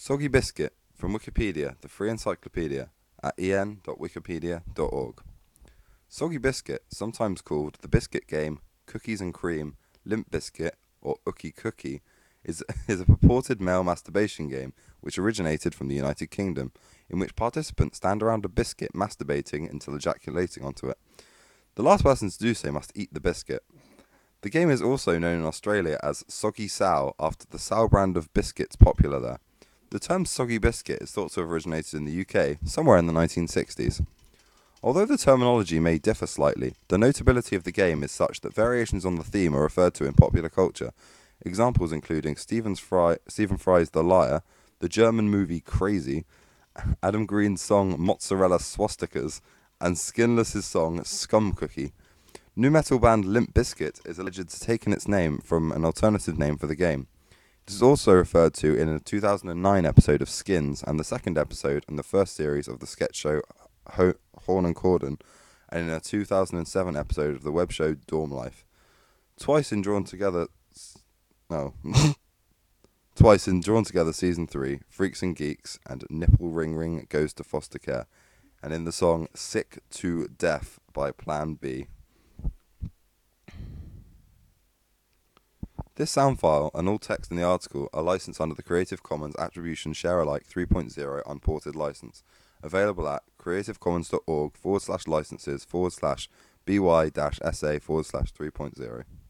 Soggy Biscuit from Wikipedia, the free encyclopedia, at en.wikipedia.org. Soggy Biscuit, sometimes called the Biscuit Game, Cookies and Cream, Limp Biscuit, or Ookie Cookie, is a purported male masturbation game which originated from the United Kingdom, in which participants stand around a biscuit masturbating until ejaculating onto it. The last person to do so must eat the biscuit. The game is also known in Australia as Soggy Sow, after the Sow brand of biscuits popular there. The term soggy biscuit is thought to have originated in the UK, somewhere in the 1960s. Although the terminology may differ slightly, the notability of the game is such that variations on the theme are referred to in popular culture, examples including Stephen Fry's The Liar, the German movie Crazy, Adam Green's song Mozzarella Swastikas, and Skinless's song Scum Cookie. Nu metal band Limp Bizkit is alleged to have taken its name from an alternative name for the game. It is also referred to in a 2009 episode of Skins and the second episode in the first series of the sketch show Horn and Cordon, and in a 2007 episode of the web show Dorm Life. Twice in Drawn Together Season 3, Freaks and Geeks, and Nipple Ring Ring Goes to Foster Care, and in the song Sick to Death by Plan B. This sound file and all text in the article are licensed under the Creative Commons Attribution Share Alike 3.0 Unported License, available at creativecommons.org/licenses/by-sa/3.0.